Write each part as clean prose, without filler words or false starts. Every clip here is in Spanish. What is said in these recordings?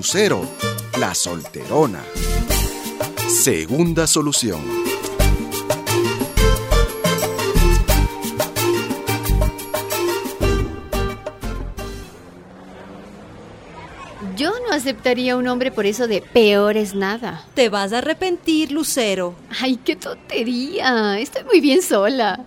Lucero, la solterona. Segunda solución. Yo no aceptaría a un hombre por eso de peor es nada. Te vas a arrepentir, Lucero. ¡Ay, qué tontería! Estoy muy bien sola.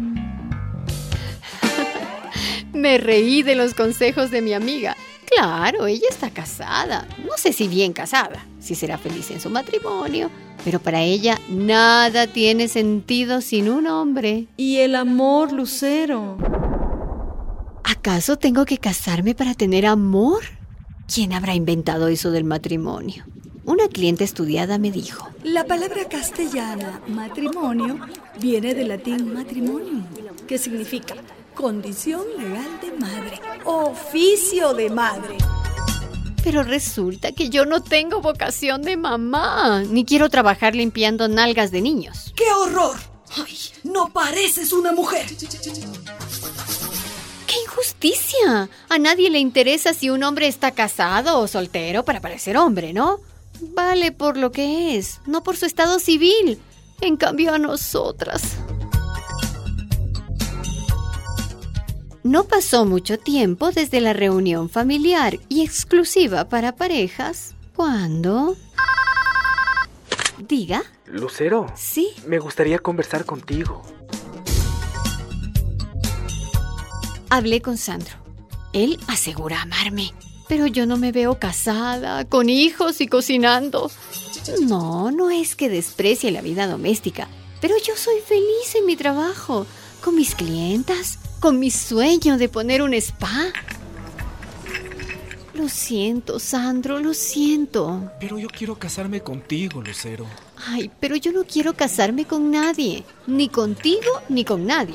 Me reí de los consejos de mi amiga. Claro, ella está casada. No sé si bien casada, si será feliz en su matrimonio, pero para ella nada tiene sentido sin un hombre. ¿Y el amor, Lucero? ¿Acaso tengo que casarme para tener amor? ¿Quién habrá inventado eso del matrimonio? Una cliente estudiada me dijo: la palabra castellana matrimonio viene del latín matrimonium, que significa condición legal de madre, oficio de madre. Pero resulta que yo no tengo vocación de mamá, ni quiero trabajar limpiando nalgas de niños. ¡Qué horror! ¡Ay, no pareces una mujer! ¡Qué injusticia! A nadie le interesa si un hombre está casado o soltero para parecer hombre, ¿no? Vale por lo que es, no por su estado civil. En cambio a nosotras... No pasó mucho tiempo desde la reunión familiar y exclusiva para parejas, cuando... Diga. Lucero. Sí. Me gustaría conversar contigo. Hablé con Sandro. Él asegura amarme, pero yo no me veo casada, con hijos y cocinando. No es que desprecie la vida doméstica, pero yo soy feliz en mi trabajo, con mis clientas, con mi sueño de poner un spa. Lo siento, Sandro, lo siento. Pero yo quiero casarme contigo, Lucero. Ay, pero yo no quiero casarme con nadie, ni contigo ni con nadie.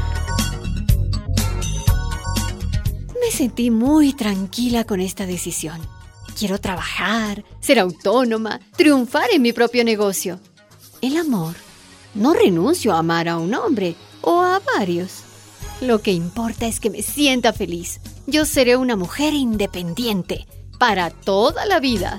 Me sentí muy tranquila con esta decisión. Quiero trabajar, ser autónoma, triunfar en mi propio negocio. El amor. No renuncio a amar a un hombre o a varios. Lo que importa es que me sienta feliz. Yo seré una mujer independiente para toda la vida.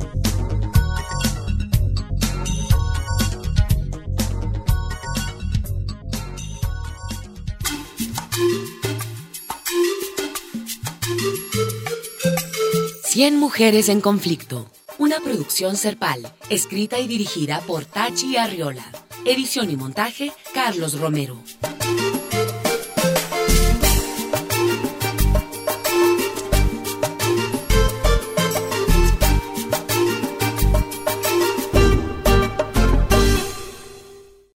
Cien mujeres en conflicto. Una producción Serpal, escrita y dirigida por Tachi Arriola. Edición y montaje, Carlos Romero.